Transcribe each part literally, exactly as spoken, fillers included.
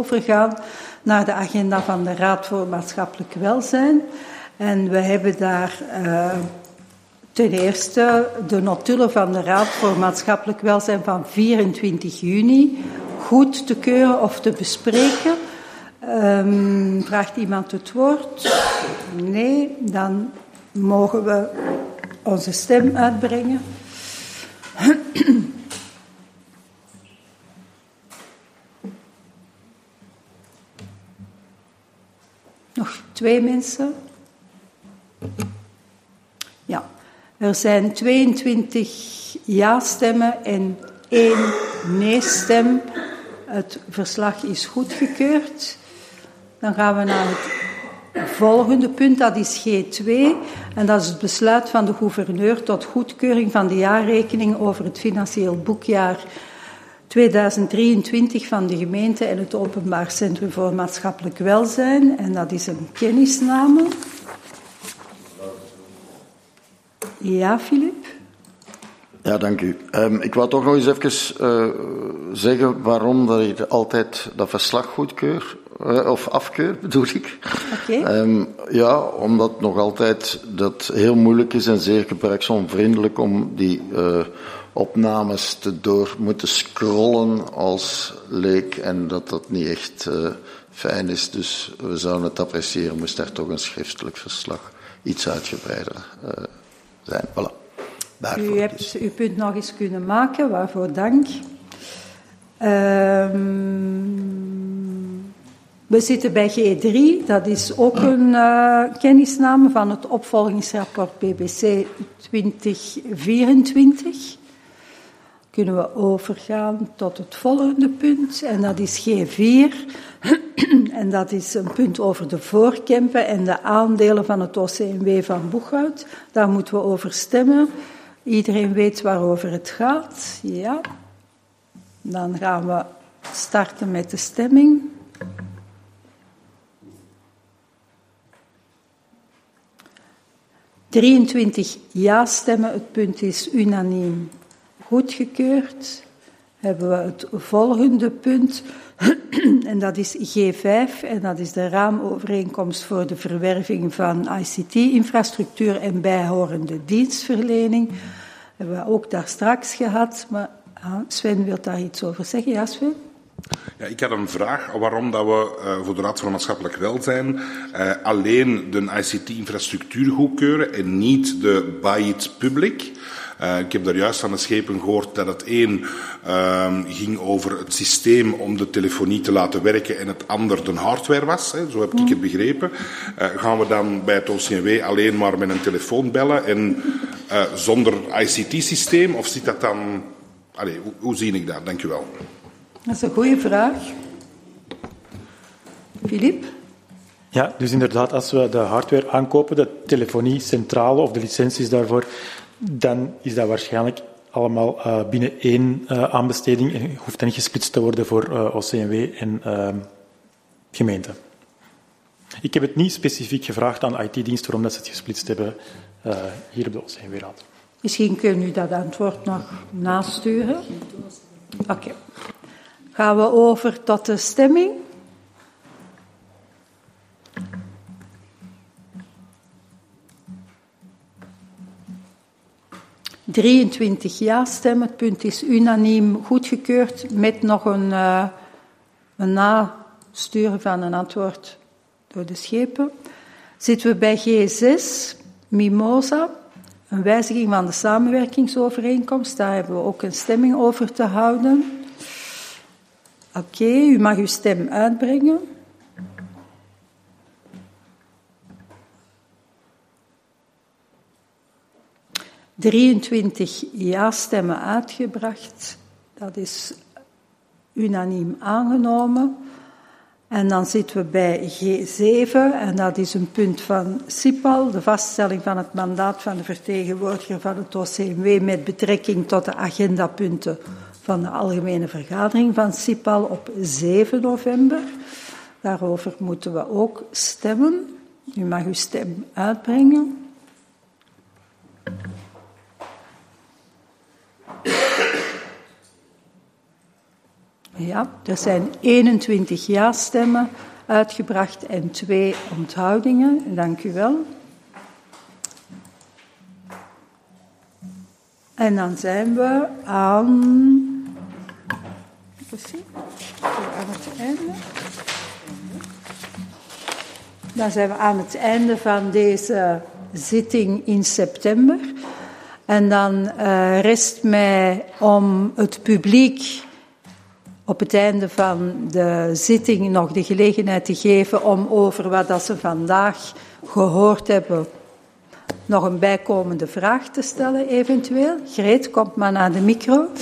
overgaan naar de agenda van de Raad voor Maatschappelijk Welzijn. En we hebben daar uh, ten eerste de notulen van de Raad voor Maatschappelijk Welzijn van vierentwintig juni goed te keuren of te bespreken. Um, vraagt iemand het woord? Nee, dan mogen we onze stem uitbrengen. Nog twee mensen? Ja, er zijn tweeëntwintig ja-stemmen en één nee-stem. Het verslag is goedgekeurd. Dan gaan we naar het volgende punt, dat is G twee. En dat is het besluit van de gouverneur tot goedkeuring van de jaarrekening over het financieel boekjaar tweeduizend drieëntwintig van de gemeente en het Openbaar Centrum voor Maatschappelijk Welzijn. En dat is een kennisname. Ja, Filip? Ja, dank u. Um, ik wou toch nog eens even uh, zeggen waarom dat ik altijd dat verslag goedkeur, uh, of afkeur, bedoel ik. Oké. Okay. Um, ja, omdat nog altijd dat heel moeilijk is en zeer gebruiksonvriendelijk om die uh, opnames te door moeten scrollen als leek en dat dat niet echt uh, fijn is. Dus we zouden het appreciëren, moest daar toch een schriftelijk verslag iets uitgebreider uh, zijn. Voilà. Daarvoor U hebt dus. uw punt nog eens kunnen maken, waarvoor dank. Um, we zitten bij G drie, dat is ook een uh, kennisname van het opvolgingsrapport B B C twintig vierentwintig. Kunnen we overgaan tot het volgende punt, en dat is G vier. En dat is een punt over de voorkempen en de aandelen van het O C M W van Boeghout. Daar moeten we over stemmen. Iedereen weet waarover het gaat. Ja. Dan gaan we starten met de stemming. drieëntwintig ja-stemmen. Het punt is unaniem goedgekeurd. Hebben we het volgende punt. En dat is G vijf. En dat is de raamovereenkomst voor de verwerving van I C T-infrastructuur en bijhorende dienstverlening. Hebben we ook daar straks gehad. Maar Sven wil daar iets over zeggen. Ja, Sven? Ja, ik had een vraag waarom dat we uh, voor de Raad voor Maatschappelijk Welzijn uh, alleen de I C T-infrastructuur goedkeuren en niet de Buy It Public. Uh, ik heb daar juist aan de schepen gehoord dat het één uh, ging over het systeem om de telefonie te laten werken en het ander de hardware was. Hè, zo heb ik het begrepen. Uh, gaan we dan bij het O C M W alleen maar met een telefoon bellen en uh, zonder I C T-systeem? Of zit dat dan... Allee, hoe, hoe zie ik dat? Dank u wel. Dat is een goede vraag. Filip? Ja, dus inderdaad, als we de hardware aankopen, de telefoniecentrale of de licenties daarvoor, dan is dat waarschijnlijk allemaal uh, binnen één uh, aanbesteding en hoeft dan niet gesplitst te worden voor uh, O C M W en uh, gemeente. Ik heb het niet specifiek gevraagd aan I T-dienst waarom dat ze het gesplitst hebben uh, hier op de O C M W-raad. Misschien kun u dat antwoord nog nasturen. Oké. Okay. Gaan we over tot de stemming. drieëntwintig ja-stemmen. Het punt is unaniem goedgekeurd met nog een, uh, een nasturen van een antwoord door de schepen. Zitten we bij G zes, Mimosa, een wijziging van de samenwerkingsovereenkomst. Daar hebben we ook een stemming over te houden. Oké, okay, u mag uw stem uitbrengen. drieëntwintig ja-stemmen uitgebracht. Dat is unaniem aangenomen. En dan zitten we bij G zeven, en dat is een punt van CIPAL, de vaststelling van het mandaat van de vertegenwoordiger van het O C M W met betrekking tot de agendapunten van de algemene vergadering van CIPAL op zeven november. Daarover moeten we ook stemmen. U mag uw stem uitbrengen. Ja, er zijn eenentwintig ja-stemmen uitgebracht en twee onthoudingen. Dank u wel. En dan zijn we aan... aan het einde. Dan zijn we aan het einde van deze zitting in september. En dan uh, rest mij om het publiek op het einde van de zitting nog de gelegenheid te geven om over wat dat ze vandaag gehoord hebben nog een bijkomende vraag te stellen, eventueel. Greet, komt maar naar de micro. Ik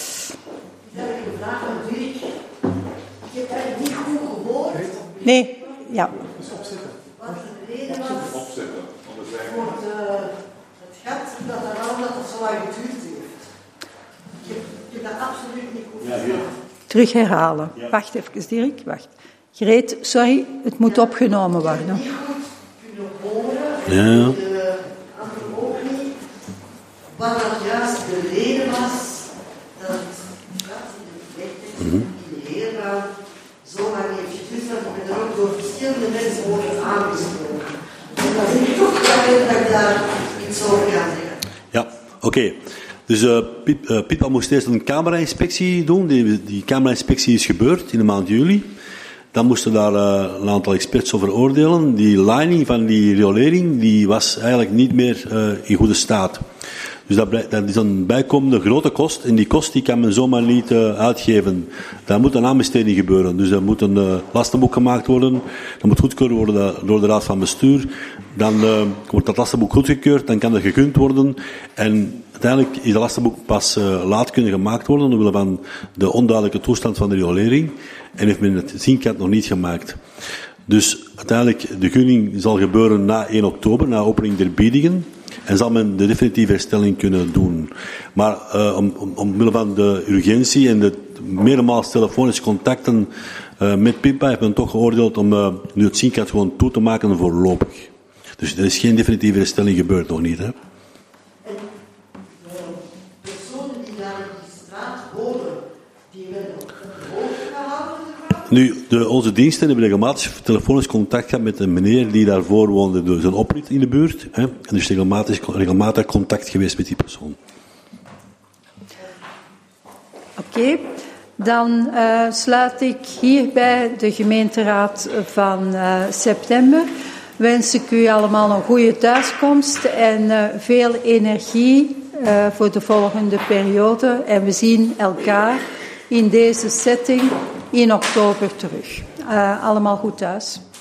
heb een vraag aan Dirk. Ik heb eigenlijk niet goed gehoord. Nee, ja. Wat de reden was voor de, het gat dat er al dat het zo lang geduurd heeft. Ik heb, ik heb dat absoluut niet goed verstaan. Terug herhalen. Ja. Wacht even, Dirk. Wacht. Greet, sorry, het moet ja, opgenomen worden. Ik heb niet goed kunnen horen. Ja. De anderen ook niet. Wat dat juist de reden was dat het gat in de vlecht mm-hmm. in de heerbouw zo lang heeft geduurd. Dat ik ben er ook door verschillende mensen over aangesproken. En dan vind ik toch wel dat ik daar iets over kan zeggen. Ja, oké. Okay. Dus uh, Piet, uh, Piet moest eerst een camera-inspectie doen. Die, die camera-inspectie is gebeurd in de maand juli. Dan moesten daar uh, een aantal experts over oordelen. Die lining van die riolering die was eigenlijk niet meer uh, in goede staat. Dus dat, dat is een bijkomende grote kost. En die kost die kan men zomaar niet uh, uitgeven. Daar moet een aanbesteding gebeuren. Dus er moet een uh, lastenboek gemaakt worden. Dat moet goedgekeurd worden door de Raad van Bestuur. Dan uh, wordt dat lastenboek goedgekeurd. Dan kan dat gekund worden. En uiteindelijk is dat lastenboek pas uh, laat kunnen gemaakt worden. Omwille van de onduidelijke toestand van de riolering. En heeft men het zinkant nog niet gemaakt. Dus uiteindelijk, de gunning zal gebeuren na één oktober, na opening der biedingen. En zal men de definitieve herstelling kunnen doen. Maar uh, om, om, omwille van de urgentie en de meermaals telefonische contacten uh, met Pimpa heeft men toch geoordeeld om uh, nu het zinkant gewoon toe te maken voorlopig. Dus er is geen definitieve herstelling gebeurd, nog niet, hè? En de personen die daar in die straat wonen, die werden op de hoogte gehouden? Nu, de, onze diensten hebben regelmatig telefonisch contact gehad met een meneer die daarvoor woonde, dus een oprit in de buurt. Hè, en dus regelmatig, regelmatig contact geweest met die persoon. Oké, okay. Dan uh, sluit ik hierbij de gemeenteraad van uh, september. Wens ik u allemaal een goede thuiskomst en uh, veel energie uh, voor de volgende periode. En we zien elkaar in deze setting in oktober terug. Uh, allemaal goed thuis.